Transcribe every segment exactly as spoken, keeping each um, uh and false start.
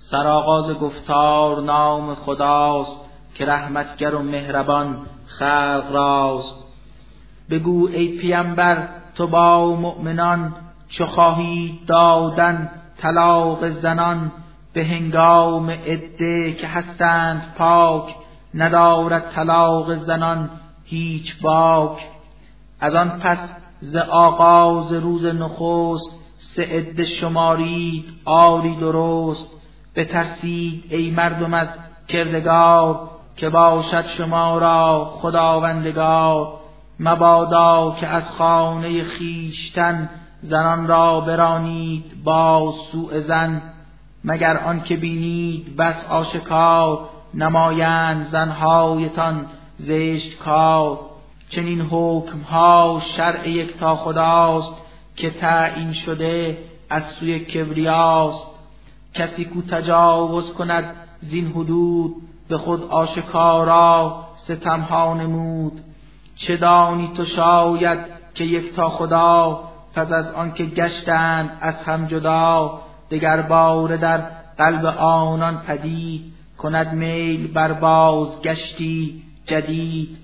سرآغاز گفتار نام خداست، که رحمتگر و مهربان خلق راست. بگو ای پیامبر تو با مؤمنان، چو خواهید دادن طلاق زنان، به هنگام عده که هستند پاک، ندارد طلاق زنان هیچ باک. از آن پس ز آغاز روز نخست، سه عده شمارید آری درست. بترسید ای مردم از کردگار، که باشد شما را خداوندگار. مبادا که از خانه خیشتن، زنان را برانید با سوء زن. مگر آن که بینید بس آشکار، نمایند زنهایتان زشت کار. چنین حکم ها شرع یکتا خداست، که تعیین شده از سوی کبریاست. کسی کو تجاوز کند زین حدود، به خود آشکارا ستمها نمود. چه دانی تو شاید که یکتا خدا، پس از آن که گشتند از هم جدا. دگر باره در قلب آنان پدید، کند میل بر باز گشتی جدید.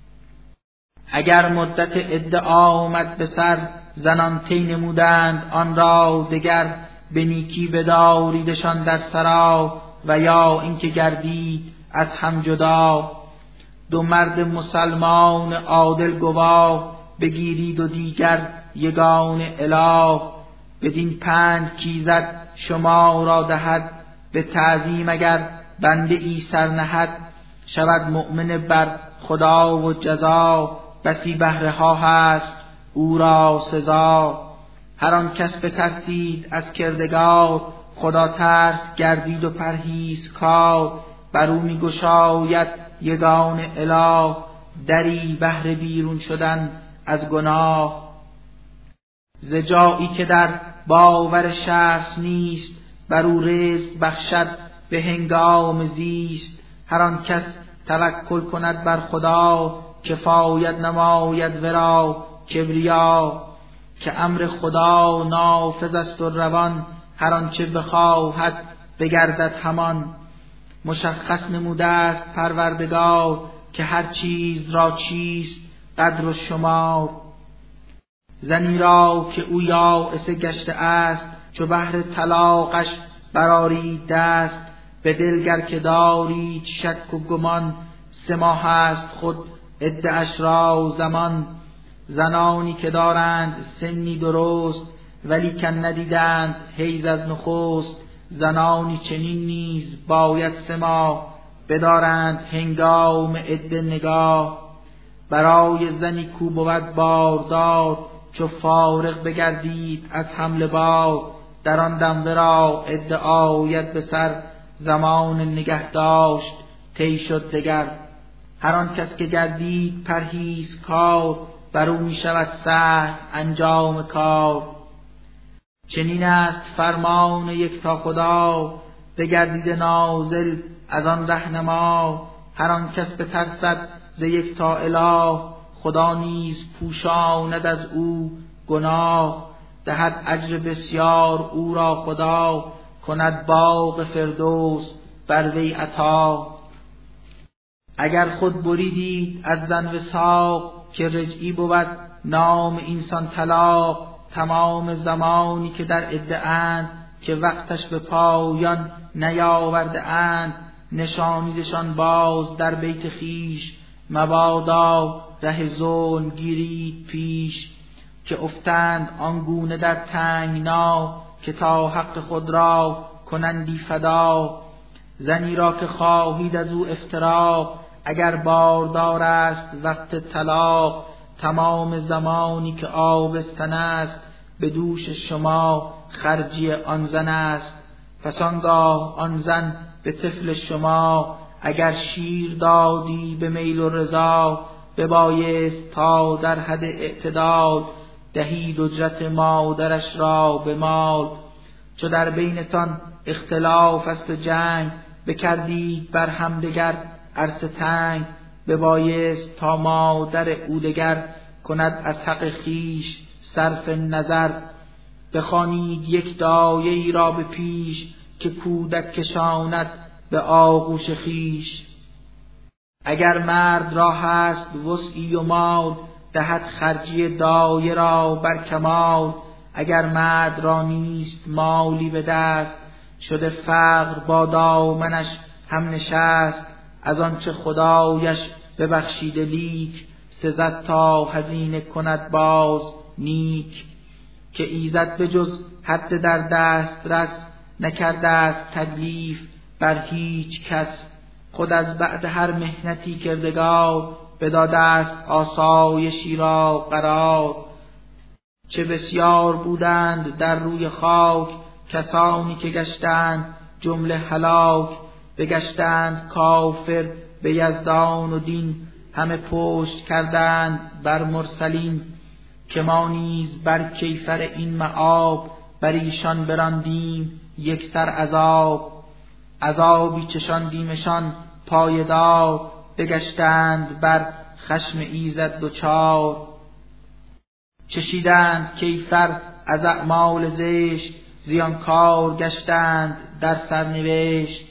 اگر مدت عده آمد به سر، زنان طی نمودند آن را دگر. به نیکی بداریدشان در سرا، و یا اینکه گردید از هم جدا. دو مرد مسلمان عادل گواه، بگیرید و دیگر یگان اله. بدین پند کایزد شما را دهد، به تعظیم اگر بنده ای سر نهد. شود مؤمن بر خدا و جزا، بسی بهره ها هست او را سزا. هر آن کس بترسید از کردگار، خدا ترس گردید و پرهیز کار. بر او می گشاید یگان اله، دری بهر بیرون شدن از گناه. ز جایی که در باور شخص نیست، بر او رزق بخشد به هنگام زیست. هر آن کس توکل کند بر خدا، کفایت نماید ورا کبریا. که امر خدا نافذ است و روان، هر آنچه بخواهد بگردد همان. مشخص نموده است پروردگار، که هر چیز را چیست قدر و شمار. زنی را که او یائسه گشته است، چو بهر طلاقش برآرید دست. به دلگر که دارید شک و گمان، سه ماه است خود عده اش را زمان. زنانی که دارند سنی درست، ولیکن ندیدند حیض از نخست. زنانی چنین نیز باید سه ماه، بدارند هنگام عده نگاه. برای زنی کو بود باردار، چو فارغ بگردید از حمل بار. در آن دم ورا عده آید به سر، زمان نگه داشت طی شد دگر. هر آن کس که گردید پرهیز کار، بر او می شود سهل انجام کار. چنین است فرمان یکتا خدا، بگردید نازل از آن رهنما. هر آن کس بترسد ز یکتا اله، خدا نیز پوشاند از او گناه. دهد اجر بسیار او را خدا، کند باغ فردوس بر وی عطا. اگر خود بریدید از زن وثاق، که رجعی بود نام اینسان طلاق. تمام زمانی که در عده اند، که وقتش به پایان نیاورده اند. نشانیدشان باز در بیت خیش، مبادا ره ظلم گیرید پیش. که افتند آنگونه در تنگنا، که تا حق خود را کنندی فدا. زنی را که خواهید از او افتراق، اگر باردار است وقت طلاق. تمام زمانی که آبستن است، به دوش شما خرجی آن زن است. پس آنگاه آن زن به طفل شما، اگر شیر دادی به میل و رضا. ببایست تا در حد اعتدال، دهید اجرت مادرش را به مال. چو در بینتان اختلاف است و جنگ، بکردید بر همدیگر عرصه تنگ. ببایست تا مادر او دگر، کند از حق خیش صرف نظر. بخوانید یک دایه ای را به پیش، که کودک کشاند به آغوش خیش. اگر مرد را هست وسعی و مال، دهد خرجی دایه را بر کمال. اگر مرد را نیست مالی به دست، شده فقر با دامنش هم نشست. از آنچه خدایش ببخشیده لیک، سزد تا هزینه کند باز نیک. که ایزد به جز حد در دست رس، نکرده است تکلیف بر هیچ کس. خود از بعد هر مهنتی کردگار، بداده است آسایشی را قرار. چه بسیار بودند در روی خاک، کسانی که گشتند جمله هلاک. بگشتند کافر به یزدان و دین، همه پشت کردند بر مرسلین. که ما نیز بر کیفر این مآب، بر ایشان براندیم یک سر عذاب. عذابی چشاندیمشان پایدار، بگشتند بر خشم ایزد دچار. چشیدند کیفر از اعمال زشت، زیانکار گشتند در سرنوشت.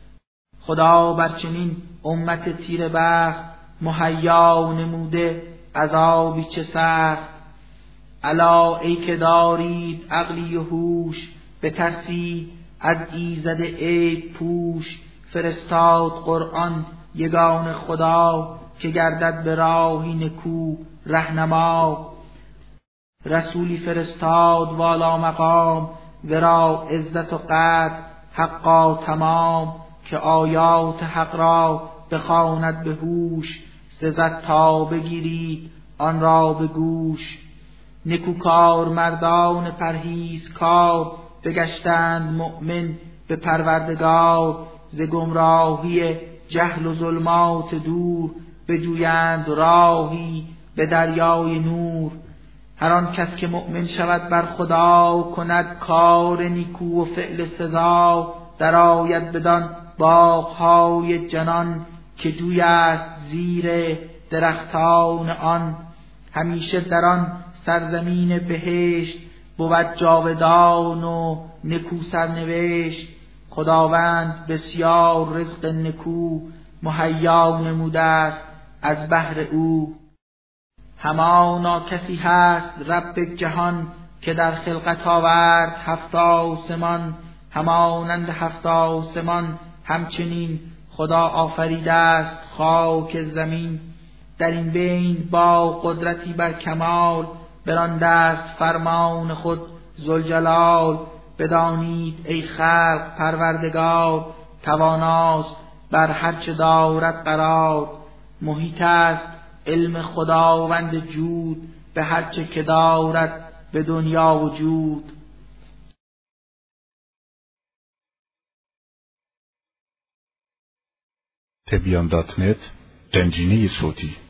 خدا بر چنین امت تیره بخت، مهیا نموده عذابی چه سخت. الا ای که دارید عقلی و هوش، بترسید از ایزد عیب پوش. فرستاد قرآن یگان خدا، که گردد به راهی نکو رهنما. رسولی فرستاد والا مقام، ورا عزت و قدر حقا تمام. که آیات حق را بخواند به هوش، سزد تا بگیرید آن را به گوش. نکوکار مردان پرهیزکار، بگشتند مؤمن به پروردگار. ز گمراهی جهل و ظلمات دور، بجویند راهی به دریای نور. هر آن کس که مؤمن شود بر خدا، کند کار نیکو و فعل سزا. درآید بدان باغهای جنان، که جوی است زیر درختان آن. همیشه در آن سرزمین بهشت، بود جاودان و نکو سرنوشت. خداوند بسیار رزق نکو، مهیا نموده است از بهر او. همانا کسی هست رب جهان، که در خلقت آورد هفت آسمان. همانند هفت آسمان همچنین، خدا آفریده است خاک زمین. در این بین با قدرتی بر کمال، برانده است فرمان خود ذوالجلال. بدانید ای خلق پروردگار، تواناست بر هر چه دارد قرار. محیط است علم خداوند جود، به هر چه که دارد به دنیا وجود. تبیان دات نت، گنجینه صوتی.